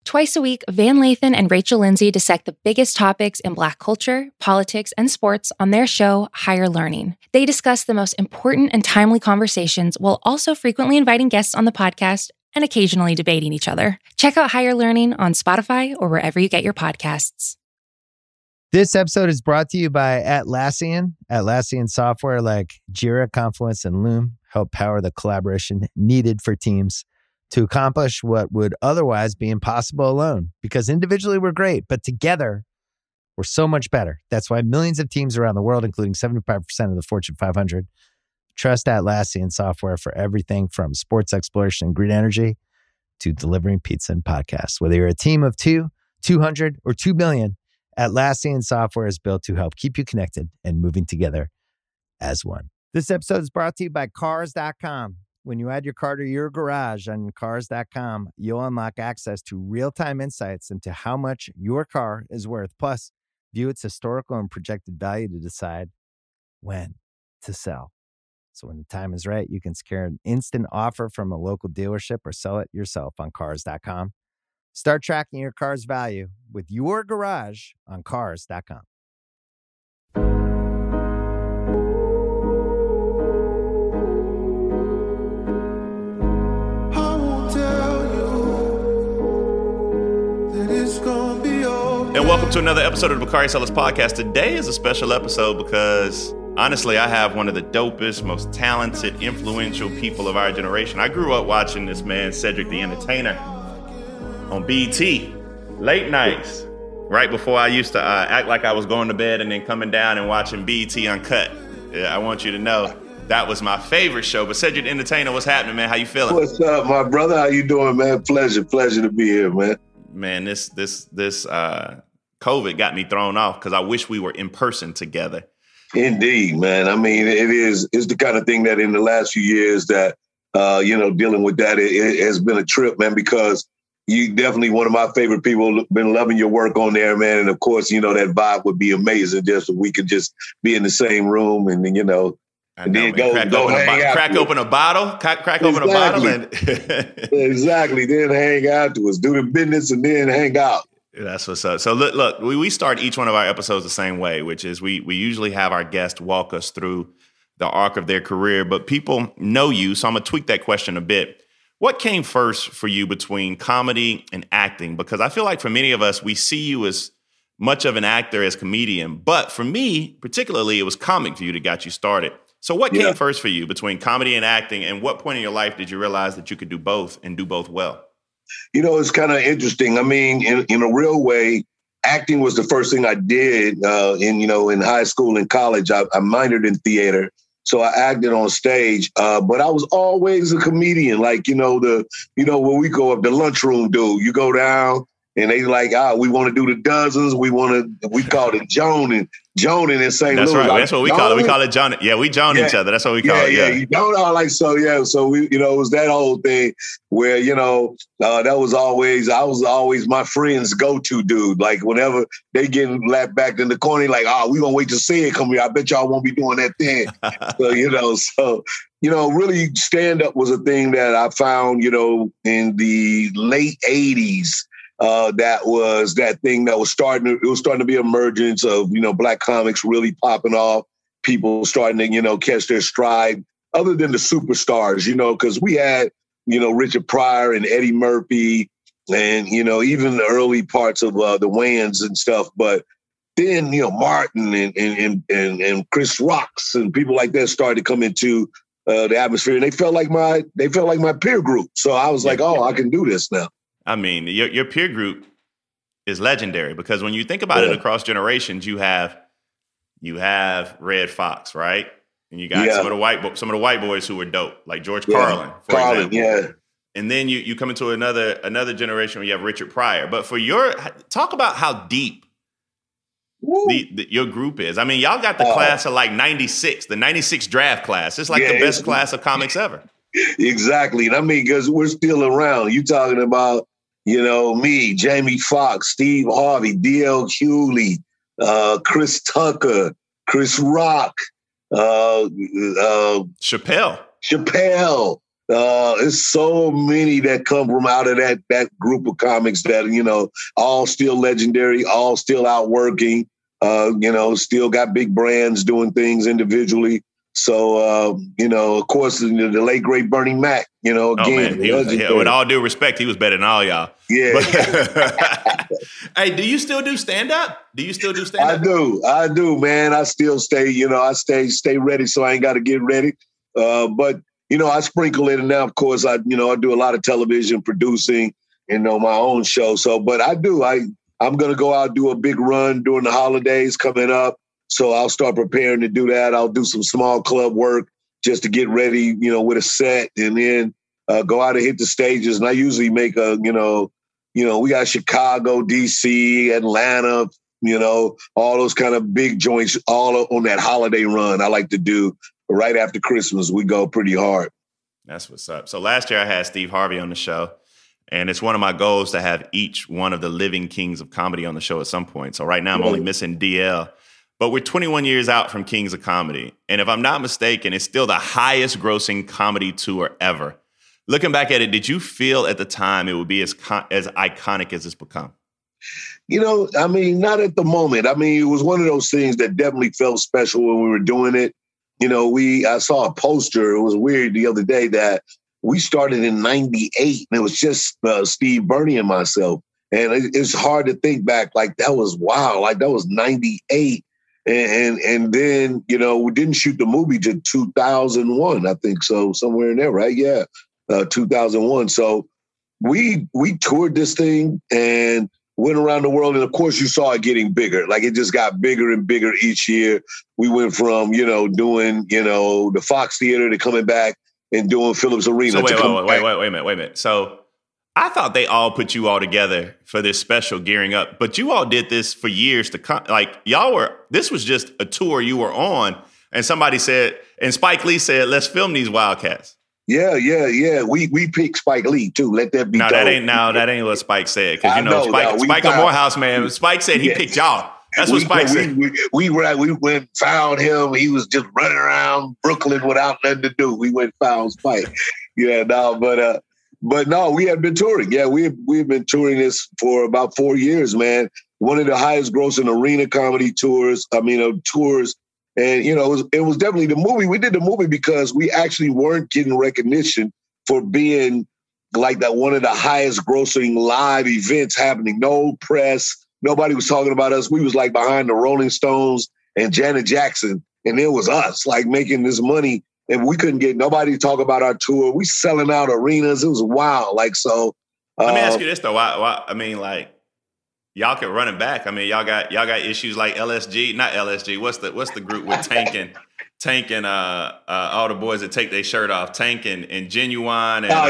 Twice a week, Van Lathan and Rachel Lindsay dissect the biggest topics in Black culture, politics, and sports on their show, Higher Learning. They discuss the most important and timely conversations while also frequently inviting guests on the podcast and occasionally debating each other. Check out Higher Learning on Spotify or wherever you get your podcasts. This episode is brought to you by Atlassian. Atlassian software like Jira, Confluence, and Loom help power the collaboration needed for teams to accomplish what would otherwise be impossible alone. Because individually we're great, but together we're so much better. That's why millions of teams around the world, including 75% of the Fortune 500, trust Atlassian software for everything from sports exploration and green energy to delivering pizza and podcasts. Whether you're a team of 2, 200, or 2 billion, Atlassian software is built to help keep you connected and moving together as one. This episode is brought to you by Cars.com. When you add your car to your garage on Cars.com, you'll unlock access to real-time insights into how much your car is worth. Plus, view its historical and projected value to decide when to sell. So when the time is right, you can secure an instant offer from a local dealership or sell it yourself on Cars.com. Start tracking your car's value with your garage on Cars.com. And welcome to another episode of the Bakari Sellers Podcast. Today is a special episode because, honestly, I have one of the dopest, most talented, influential people of our generation. I grew up watching this man, Cedric the Entertainer, on BET, late nights, right before I used to act like I was going to bed and then coming down and watching BET Uncut. I want you to know that was my favorite show. But Cedric the Entertainer, what's happening, man? How you feeling? What's up, my brother? How you doing, man? Pleasure to be here, man. Man, this COVID got me thrown off because I wish we were in person together. Indeed, man. I mean, it's the kind of thing that in the last few years that, dealing with that, it has been a trip, man, because you definitely one of my favorite people, been loving your work on there, man. And of course, that vibe would be amazing just if we could just be in the same room and then, and then crack open a bottle and exactly. Then hang afterwards, do the business and then hang out. That's what's up. So look, we start each one of our episodes the same way, which is we usually have our guests walk us through the arc of their career, but people know you. So I'm going to tweak that question a bit. What came first for you between comedy and acting? Because I feel like for many of us, we see you as much of an actor as comedian. But for me, particularly, it was comic for you that got you started. So what came first for you between comedy and acting? And what point in your life did you realize that you could do both and do both well? It's kind of interesting. I mean, in a real way, acting was the first thing I did in high school and college. I minored in theater. So I acted on stage, but I was always a comedian. Like, when we go up the lunchroom, dude, you go down and they like, we want to do the dozens. We call it Joning in St. Louis. That's right. Like, that's what we call it. We call it Joning. Yeah, we Joan each other. That's what we call it. Yeah. You So we, it was that whole thing where, that was always, I was always my friend's go-to dude. Like whenever they get lapped back in the corner, like, we gonna wait to see it come here. I bet y'all won't be doing that thing. Really stand-up was a thing that I found, in the late 80s. That was that thing that was starting to be emergence of, Black comics really popping off, people starting to, catch their stride, other than the superstars, because we had, Richard Pryor and Eddie Murphy and, even the early parts of the Wayans and stuff. But then, Martin and Chris Rocks and people like that started to come into the atmosphere, and they felt like my peer group. So I was like, I can do this now. I mean, your peer group is legendary because when you think about it across generations, you have Red Fox, right? And you got some of the white boys who were dope, like George Carlin, for example. Yeah. And then you come into another generation where you have Richard Pryor. But talk about how deep your group is. I mean, y'all got the class of like 96, the 96 draft class. It's like the best class of comics ever. Exactly. And I mean, because we're still around. You talking about, me, Jamie Foxx, Steve Harvey, D.L. Hewley, Chris Tucker, Chris Rock, Chappelle. There's so many that come from out of that group of comics that, you know, all still legendary, all still out working, you know, still got big brands doing things individually. So, you know, of course, the late, great Bernie Mac, you know, again. Oh, man, with all due respect, he was better than all y'all. Yeah. But, hey, do you still do stand-up? I do, man. I still stay, you know, I stay ready so I ain't got to get ready. But, you know, I sprinkle in, and now, of course, I do a lot of television producing, you know, my own show. So, but I'm going to go out, do a big run during the holidays coming up. So I'll start preparing to do that. I'll do some small club work just to get ready, you know, with a set, and then go out and hit the stages. And I usually make we got Chicago, DC, Atlanta, you know, all those kind of big joints all on that holiday run I like to do. Right after Christmas, we go pretty hard. That's what's up. So last year I had Steve Harvey on the show, and it's one of my goals to have each one of the living kings of comedy on the show at some point. So right now I'm only missing DL. But we're 21 years out from Kings of Comedy. And if I'm not mistaken, it's still the highest grossing comedy tour ever. Looking back at it, did you feel at the time it would be as iconic as it's become? You know, I mean, not at the moment. I mean, it was one of those things that definitely felt special when we were doing it. You know, I saw a poster. It was weird the other day that we started in 98, and it was just Steve, Bernie, and myself. And it's hard to think back, like, that was wow, like that was 98. And then, you know, we didn't shoot the movie till 2001, I think so, somewhere in there, right? Yeah, 2001. So we toured this thing and went around the world. And of course, you saw it getting bigger. Like, it just got bigger and bigger each year. We went from, you know, doing, you know, the Fox Theater to coming back and doing Phillips Arena. So wait a minute. So I thought they all put you all together for this special gearing up, but you all did this for years to come. Like, this was just a tour you were on, and somebody said, and Spike Lee said, let's film these Wildcats. Yeah. We picked Spike Lee too. Let that be known. That ain't what Spike said. Because, you know, Spike a Morehouse man. Spike said he picked y'all. That's what Spike said. We went found him. He was just running around Brooklyn without nothing to do. We went found Spike. Yeah, no, but no, we have been touring. Yeah, we've been touring this for about 4 years, man. One of the highest grossing arena comedy tours. Tours. And, you know, it was definitely the movie. We did the movie because we actually weren't getting recognition for being like that one of the highest grossing live events happening. No press. Nobody was talking about us. We was like behind the Rolling Stones and Janet Jackson. And it was us like making this money. And we couldn't get nobody to talk about our tour. We selling out arenas. It was wild. Like, so. Let me ask you this though. Why, I mean, like, y'all can run it back. I mean, y'all got issues like LSG, not LSG. What's the group with Tank and all the boys that take their shirt off, Tank and Genuine. And,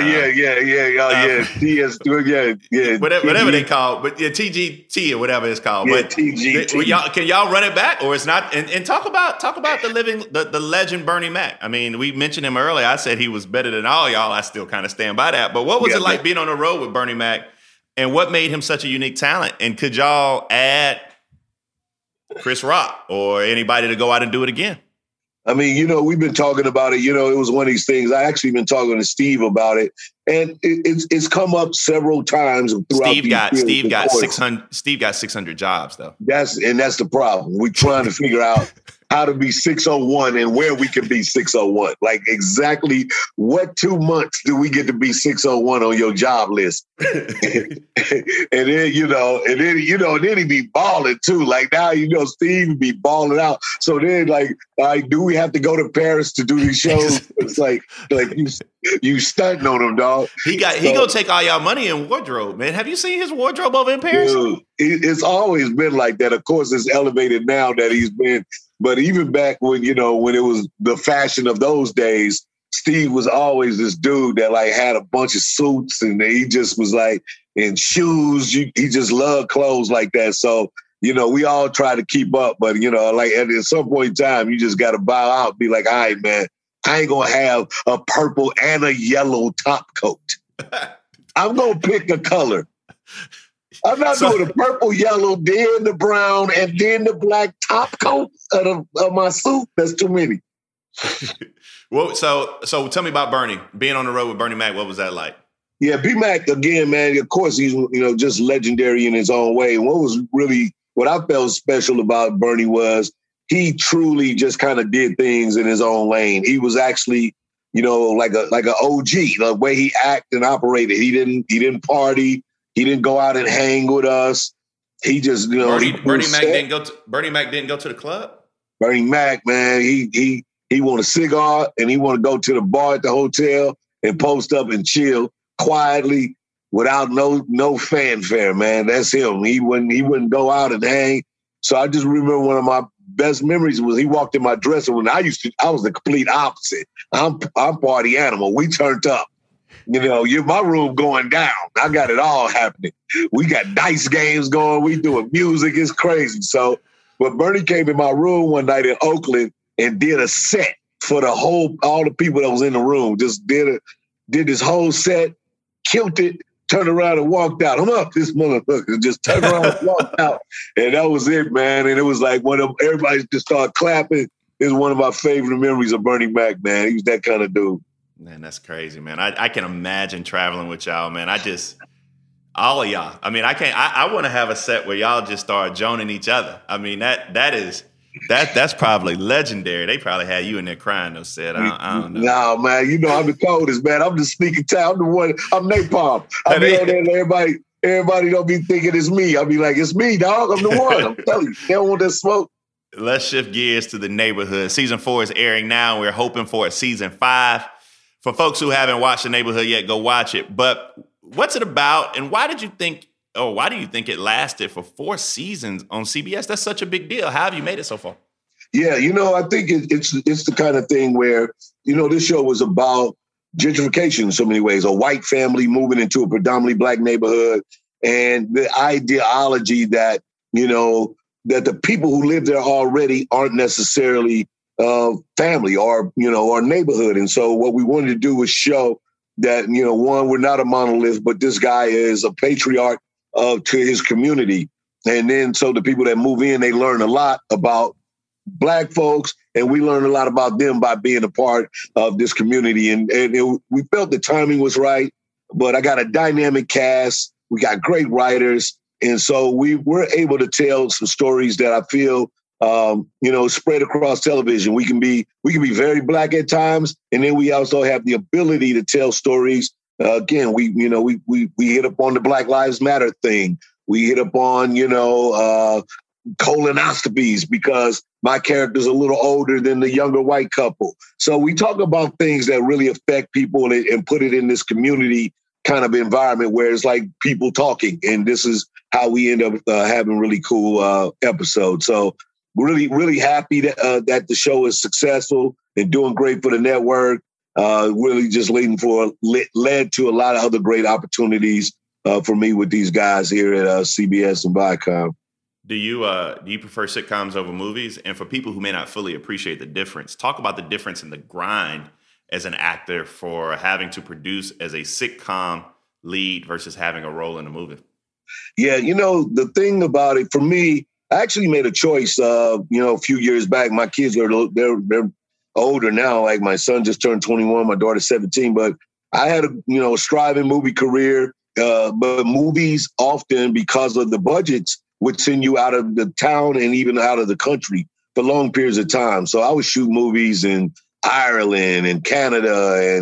whatever they call, but yeah, TGT or whatever it's called. Yeah, but TGT. Can y'all run it back, or it's not? And talk about the legend Bernie Mac. I mean, we mentioned him earlier. I said he was better than all y'all. I still kind of stand by that. But what was it like being on the road with Bernie Mac? And what made him such a unique talent? And could y'all add Chris Rock or anybody to go out and do it again? I mean, you know, we've been talking about it. You know, it was one of these things. I actually been talking to Steve about it, and it's come up several times throughout. Steve got 600 jobs though. That's the problem. We're trying to figure out how to be 601 and where we can be 601. Like, exactly what 2 months do we get to be 601 on your job list? and then he'd be balling too. Like, now, you know, Steve would be balling out. So then, like, do we have to go to Paris to do these shows? It's like you stunting on him, dog. He gonna take all y'all money in wardrobe, man. Have you seen his wardrobe over in Paris? Dude, it's always been like that. Of course, it's elevated now that he's been. But even back when, you know, when it was the fashion of those days, Steve was always this dude that like had a bunch of suits, and he just was like in shoes. He just loved clothes like that. So, you know, we all try to keep up, but, you know, like at some point in time, you just got to bow out and be like, all right, man, I ain't going to have a purple and a yellow top coat. I'm going to pick a color. I'm not doing the purple, yellow, then the brown, and then the black top coat of my suit. That's too many. Well, so tell me about Bernie. Being on the road with Bernie Mac, what was that like? Yeah, B-Mac, again, man, of course, he's, just legendary in his own way. And what I felt special about Bernie was he truly just kind of did things in his own lane. He was actually, like a OG, the way he acted and operated. He didn't party. He didn't go out and hang with us. He just, Bernie Mac didn't go to the club? Bernie Mac, man, he want a cigar and he want to go to the bar at the hotel and post up and chill quietly without no fanfare, man. That's him. He wouldn't go out and hang. So I just remember one of my best memories was he walked in my dressing room. I was the complete opposite. I'm party animal. We turned up. My room going down. I got it all happening. We got dice games going. We doing music. It's crazy. So, but Bernie came in my room one night in Oakland and did a set for all the people that was in the room. Just did this whole set, killed it, turned around and walked out. I'm up, this motherfucker. Just turned around and walked out. And that was it, man. And it was like everybody just started clapping. It was one of my favorite memories of Bernie Mac, man. He was that kind of dude. Man, that's crazy, man. I can imagine traveling with y'all, man. All of y'all. I mean, I want to have a set where y'all just start joning each other. I mean, that's probably legendary. They probably had you in there crying, though, said. I don't know. No, man, I'm the coldest, man. I'm the sneaky town. I'm napalm. I be on there and everybody don't be thinking it's me. I'll be like, it's me, dog. I'm the one. I'm telling you. They don't want that smoke. Let's shift gears to The Neighborhood. Season 4 is airing now. We're hoping for a season 5. For folks who haven't watched The Neighborhood yet, go watch it. But what's it about, and why do you think it lasted for 4 seasons on CBS? That's such a big deal. How have you made it so far? Yeah, I think it's the kind of thing where, this show was about gentrification in so many ways. A white family moving into a predominantly Black neighborhood, and the ideology that, that the people who live there already aren't necessarily family or neighborhood. And so what we wanted to do was show that, one, we're not a monolith, but this guy is a patriarch to his community. And then so the people that move in, they learn a lot about Black folks, and we learn a lot about them by being a part of this community. And we felt the timing was right, but I got a dynamic cast. We got great writers. And so we were able to tell some stories that I feel spread across television. We can be very Black at times, and then we also have the ability to tell stories. Again, we hit up on the Black Lives Matter thing. We hit up on colonoscopies because my character's a little older than the younger white couple. So we talk about things that really affect people and put it in this community kind of environment where it's like people talking, and this is how we end up having really cool episodes. So really, really happy that the show is successful and doing great for the network. Really just led to a lot of other great opportunities for me with these guys here at CBS and Viacom. Do you prefer sitcoms over movies? And for people who may not fully appreciate the difference, talk about the difference in the grind as an actor for having to produce as a sitcom lead versus having a role in a movie. Yeah, the thing about it for me, I actually made a choice, a few years back. My kids they're older now. Like my son just turned 21, my daughter's 17. But I had a striving movie career. But movies often, because of the budgets, would send you out of the town and even out of the country for long periods of time. So I would shoot movies in Ireland and Canada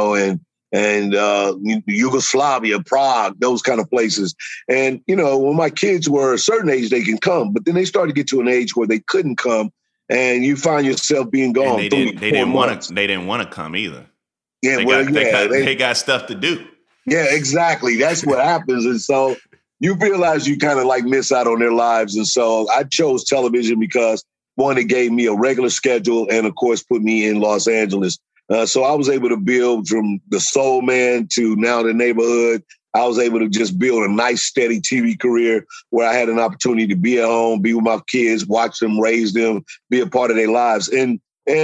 and Yugoslavia, Prague, those kind of places. And, when my kids were a certain age, they can come, but then they started to get to an age where they couldn't come, and you find yourself being gone. And they didn't want to come either. Yeah, they got stuff to do. Yeah, exactly. That's what happens. And so you realize you kind of like miss out on their lives. And so I chose television because, one, it gave me a regular schedule and, of course, put me in Los Angeles. So I was able to build from The Soul Man to now The Neighborhood. I was able to just build a nice, steady TV career where I had an opportunity to be at home, be with my kids, watch them, raise them, be a part of their lives. And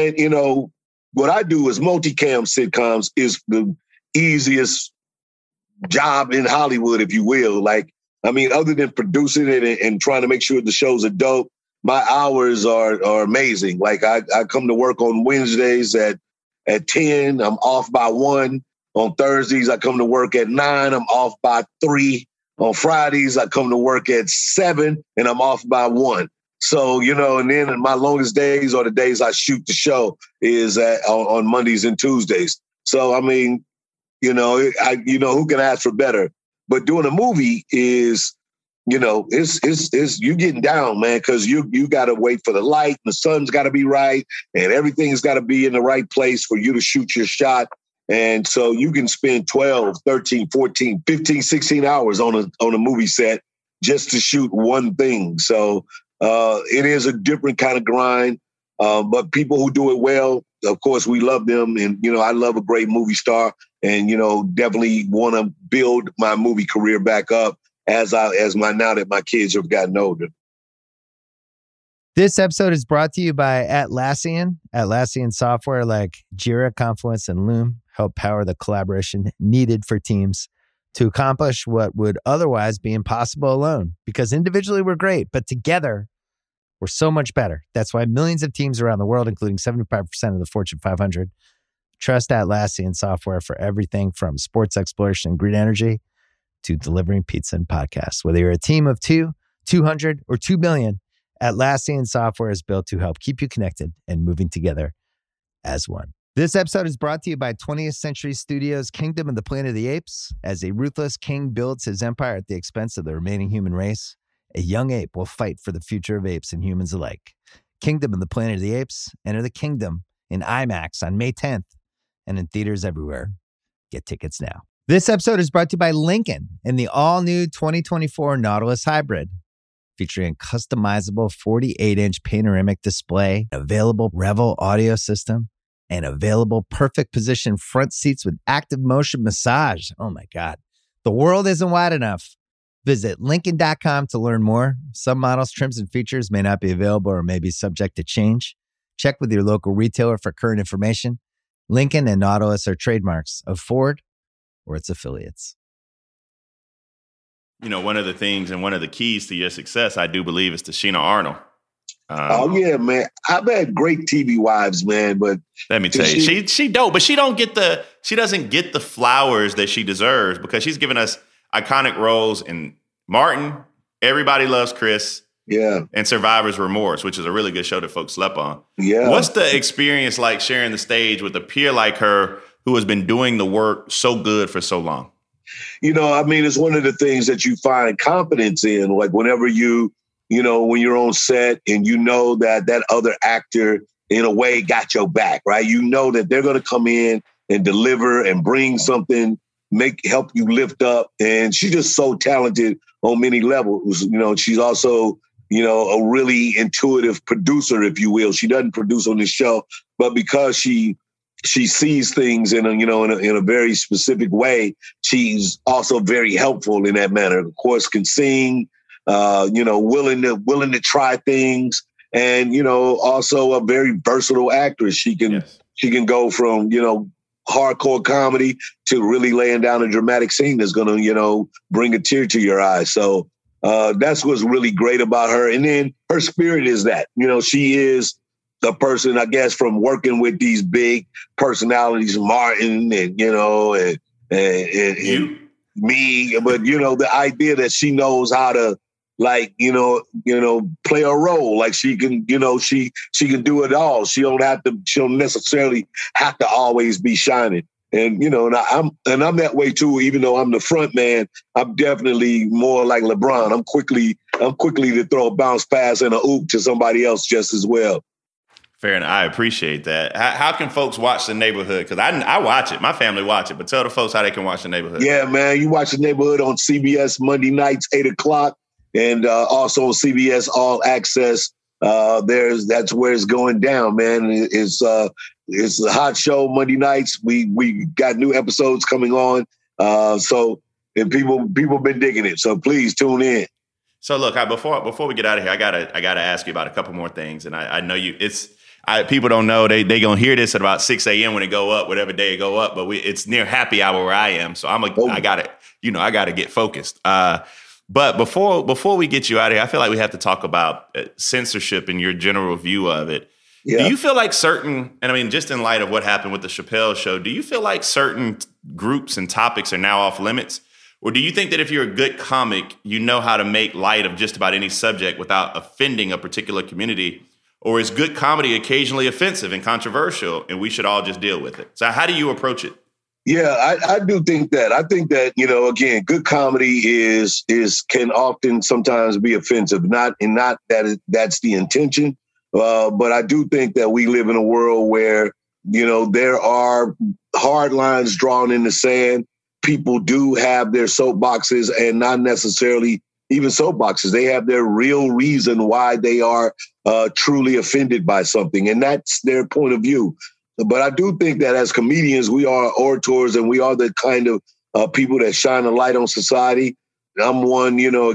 what I do is multicam sitcoms is the easiest job in Hollywood, if you will. Other than producing it and trying to make sure the shows are dope, my hours are amazing. Like I come to work on Wednesdays at 10. I'm off by 1. On Thursdays, I come to work at 9. I'm off by 3. On Fridays, I come to work at 7 and I'm off by 1. So, and then my longest days are the days I shoot the show is on Mondays and Tuesdays. So, I mean, who can ask for better? But doing a movie is, it's you getting down, man, because you got to wait for the light, and the sun's got to be right, and everything's got to be in the right place for you to shoot your shot. And so you can spend 12, 13, 14, 15, 16 hours on a movie set just to shoot one thing. So it is a different kind of grind. But people who do it well, of course, we love them. And, I love a great movie star and, definitely want to build my movie career back up now that my kids have gotten older. This episode is brought to you by Atlassian. Atlassian software like Jira, Confluence, and Loom help power the collaboration needed for teams to accomplish what would otherwise be impossible alone. Because individually we're great, but together we're so much better. That's why millions of teams around the world, including 75% of the Fortune 500, trust Atlassian software for everything from sports exploration and green energy to delivering pizza and podcasts. Whether you're a team of 2, 200, or 2 billion, Atlassian software is built to help keep you connected and moving together as one. This episode is brought to you by 20th Century Studios' Kingdom of the Planet of the Apes. As a ruthless king builds his empire at the expense of the remaining human race, a young ape will fight for the future of apes and humans alike. Kingdom of the Planet of the Apes. Enter the kingdom in IMAX on May 10th and in theaters everywhere. Get tickets now. This episode is brought to you by Lincoln and the all-new 2024 Nautilus Hybrid. Featuring a customizable 48-inch panoramic display, available Revel audio system, and available perfect position front seats with active motion massage. Oh my God. The world isn't wide enough. Visit Lincoln.com to learn more. Some models, trims, and features may not be available or may be subject to change. Check with your local retailer for current information. Lincoln and Nautilus are trademarks of Ford or its affiliates. One of the things and one of the keys to your success, I do believe, is Tichina Arnold. Oh yeah, man! I've had great TV wives, man. But let me tell you, she dope, but she doesn't get the flowers that she deserves because she's given us iconic roles in Martin, Everybody Loves Chris, and Survivor's Remorse, which is a really good show that folks slept on. Yeah, what's the experience like sharing the stage with a peer like her who has been doing the work so good for so long? It's one of the things that you find confidence in, like whenever when you're on set and that other actor in a way got your back, right? That they're going to come in and deliver and bring something, help you lift up. And she's just so talented on many levels. She's also, a really intuitive producer, if you will. She doesn't produce on the show, but because she sees things in a very specific way. She's also very helpful in that manner. Of course, can sing, willing to try things, and also a very versatile actress. She can go from hardcore comedy to really laying down a dramatic scene that's going to bring a tear to your eye. So that's what's really great about her. And then her spirit is that she is the person, I guess, from working with these big personalities, Martin and me, but the idea that she knows how to play a role, like she can, she can do it all. She don't necessarily have to always be shining. And I'm that way too. Even though I'm the front man, I'm definitely more like LeBron. I'm quickly to throw a bounce pass and a oop to somebody else just as well. Fair enough. I appreciate that. How can folks watch The Neighborhood? Because I watch it. My family watch it. But tell the folks how they can watch The Neighborhood. Yeah, man. You watch The Neighborhood on CBS Monday nights, 8 o'clock. And also on CBS All Access. That's where it's going down, man. It's a hot show Monday nights. We got new episodes coming on. And people been digging it. So please tune in. So look, before we get out of here, I gotta ask you about a couple more things. And I know people don't know they gonna hear this at about 6 a.m. when it go up, whatever day it go up. But it's near happy hour where I am, so I gotta get focused. But before we get you out of here, I feel like we have to talk about censorship and your general view of it. Yeah. Do you feel like certain, and I mean, just in light of what happened with the Chappelle show, do you feel like certain groups and topics are now off limits? Or do you think that if you're a good comic, you know how to make light of just about any subject without offending a particular community? Or is good comedy occasionally offensive and controversial, and we should all just deal with it? So how do you approach it? Yeah, I do think that. I think that, again, good comedy can often sometimes be offensive, not that that's the intention. But I do think that we live in a world where, there are hard lines drawn in the sand. People do have their soapboxes, and not necessarily even soapboxes. They have their real reason why they are truly offended by something, and that's their point of view. But I do think that as comedians, we are orators, and we are the kind of people that shine a light on society. I'm one,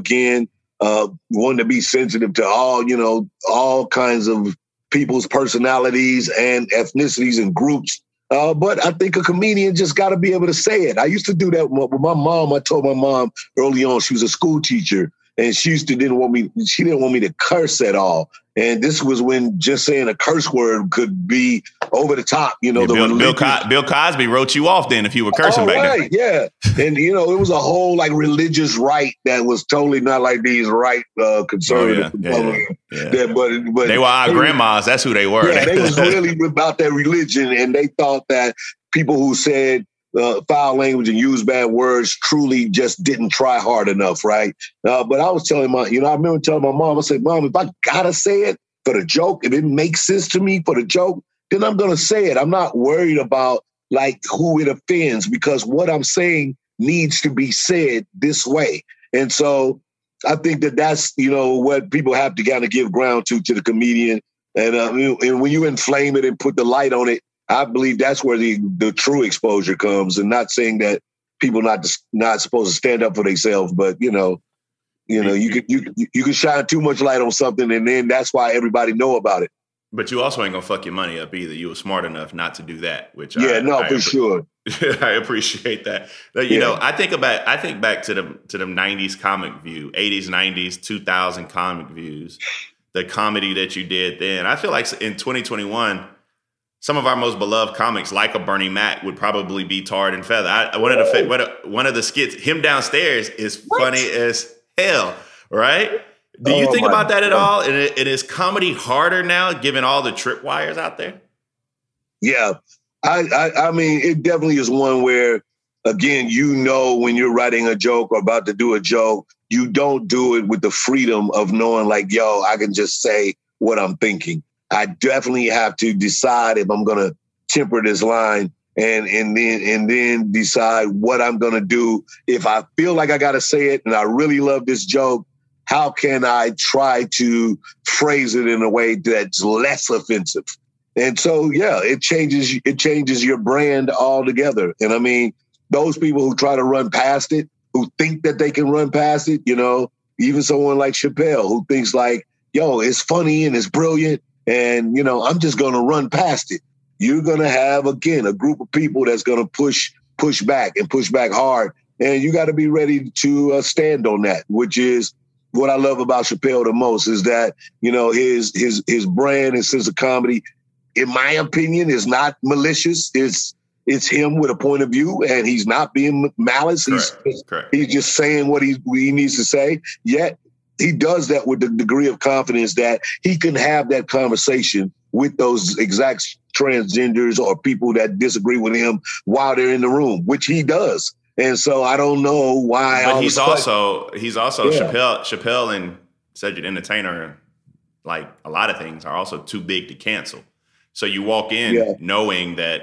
one to be sensitive to all kinds of people's personalities and ethnicities and groups. But I think a comedian just got to be able to say it. I used to do that with my mom. I told my mom early on, she was a school teacher, and she didn't want me to curse at all. And this was when just saying a curse word could be over the top. Bill Cosby wrote you off then if you were cursing back then. Yeah. And, it was a whole religious right that was totally not like these right conservative. Yeah. But they were our grandmas. That's who they were. Yeah, they was really about that religion, and they thought that people who said foul language and use bad words truly just didn't try hard enough, right? But I was telling I remember telling my mom, I said, Mom, if I gotta say it for the joke, if it makes sense to me for the joke, then I'm gonna say it. I'm not worried about who it offends, because what I'm saying needs to be said this way. And so I think that that's, what people have to kind of give ground to the comedian. And when you inflame it and put the light on it, I believe that's where the true exposure comes. And not saying that people not supposed to stand up for themselves, but you can shine too much light on something, and then that's why everybody know about it. But you also ain't gonna fuck your money up either. You were smart enough not to do that, which for sure. I appreciate that. I think back to the 90s comic view, 80s, 90s, 2000 comic views, the comedy that you did then. I feel like in 2021, some of our most beloved comics, like a Bernie Mac, would probably be tarred and feathered. One of the skits, him downstairs, is funny as hell, right? Do you think about that at all? And is comedy harder now, given all the tripwires out there? Yeah, I mean, it definitely is one where, again, when you're writing a joke or about to do a joke, you don't do it with the freedom of knowing I can just say what I'm thinking. I definitely have to decide if I'm going to temper this line and then decide what I'm going to do. If I feel like I got to say it and I really love this joke, how can I try to phrase it in a way that's less offensive? And so, it changes your brand altogether. And I mean, those people who try to run past it, who think that they can run past it, even someone like Chappelle who thinks it's funny and it's brilliant. And, I'm just going to run past it. You're going to have, again, a group of people that's going to push back and push back hard. And you got to be ready to stand on that, which is what I love about Chappelle the most, is that, his brand and sense of comedy, in my opinion, is not malicious. It's him with a point of view, and he's not being malice. He's just saying what he needs to say. Yet he does that with the degree of confidence that he can have that conversation with those exact transgenders or people that disagree with him while they're in the room, which he does. And so I don't know why. But he's also Chappelle and Cedric Entertainer, like a lot of things, are also too big to cancel. So you walk in knowing that,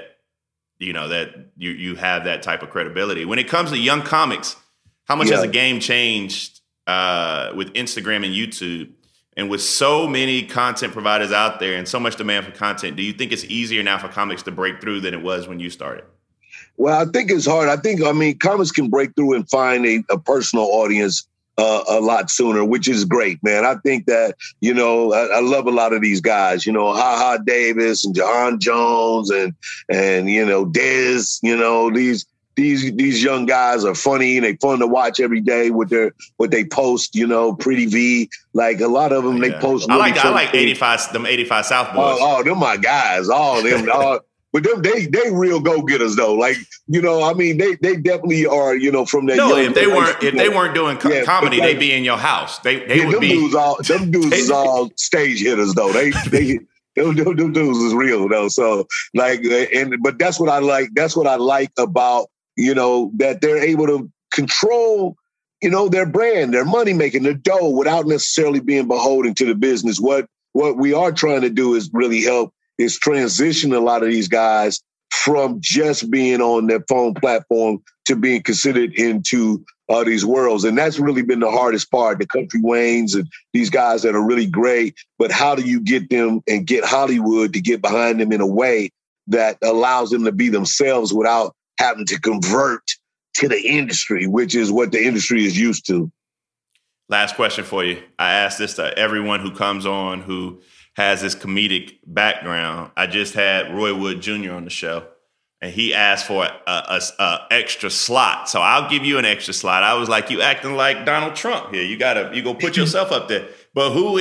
that you have that type of credibility. When it comes to young comics, how much has the game changed with Instagram and YouTube, and with so many content providers out there and so much demand for content? Do you think it's easier now for comics to break through than it was when you started? Well, I think it's hard. Comics can break through and find a personal audience a lot sooner, which is great, man. I think that, I love a lot of these guys, HaHa Davis and Jahan Jones and Dez, these young guys are funny and they fun to watch every day with what they post. You know, Pretty V, like a lot of them they post. I like 85 South boys. Oh, them my guys, all them. But them, they real go getters though. Like, you know, I mean, they definitely are. You know, from that. No, if they weren't doing comedy, they'd be in your house. They would be. Them dudes is all stage hitters though. Them dudes is real though. So like, but that's what I like. That's what I like about, you know, that they're able to control, you know, their brand, their money making, their dough without necessarily being beholden to the business. What we are trying to do is really help is transition a lot of these guys from just being on their phone platform to being considered into these worlds. And that's really been the hardest part, the Country Waynes and these guys that are really great. But how do you get them and get Hollywood to get behind them in a way that allows them to be themselves without having to convert to the industry, which is what the industry is used to? Last question for you. I ask this to everyone who comes on who has this comedic background. I just had Roy Wood Jr. on the show, and he asked for a extra slot. So I'll give you an extra slot. I was like, you acting like Donald Trump here. You go put yourself up there. But who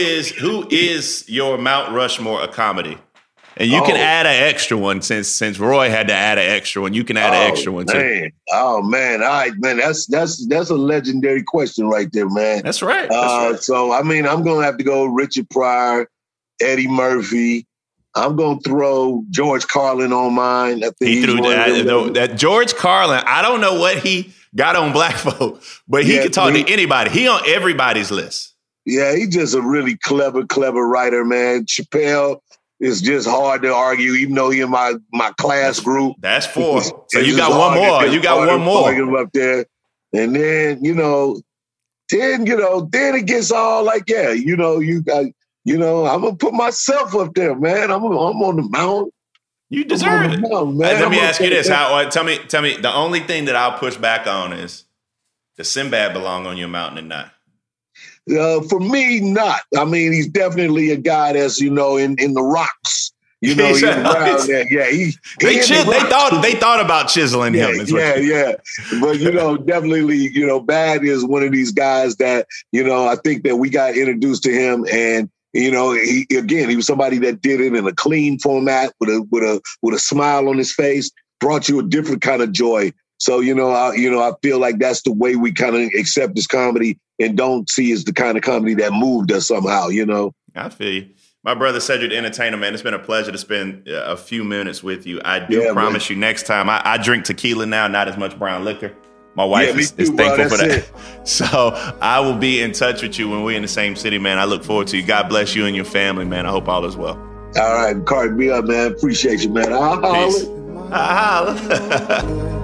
is your Mount Rushmore of comedy? And you can add an extra one since Roy had to add an extra one. You can add an extra one too. Oh man! All right, man. That's a legendary question right there, man. That's right. So I mean, I'm gonna have to go Richard Pryor, Eddie Murphy. I'm gonna throw George Carlin on mine. I think he threw that George Carlin. I don't know what he got on black folk, but he could talk to anybody. He on everybody's list. Yeah, he's just a really clever writer, man. Chappelle is just hard to argue, even though he in my class group. That's four. So you got one more. You got one more up there, and then then it gets all like, yeah, you got. I'm gonna put myself up there, man. I'm on the mountain. You deserve it. Mountain, man. Let me ask you this: tell me. The only thing that I'll push back on is, does Sinbad belong on your mountain or not? For me, not. I mean, he's definitely a guy that's in the rocks. He's around there. Yeah, they thought about chiseling him. Yeah. But definitely, Bad is one of these guys that I think that we got introduced to him, and he was somebody that did it in a clean format with a smile on his face, brought you a different kind of joy. So I feel like that's the way we kind of accept this comedy and don't see as the kind of comedy that moved us somehow. I feel you. My brother Cedric the Entertainer, man, it's been a pleasure to spend a few minutes with you. I do promise you next time. I drink tequila now, not as much brown liquor. My wife is thankful for that. So I will be in touch with you when we're in the same city, man. I look forward to you. God bless you and your family, man. I hope all is well. All right, Cardi, be up, man. Appreciate you, man. I'll holler. Peace. I'll holler.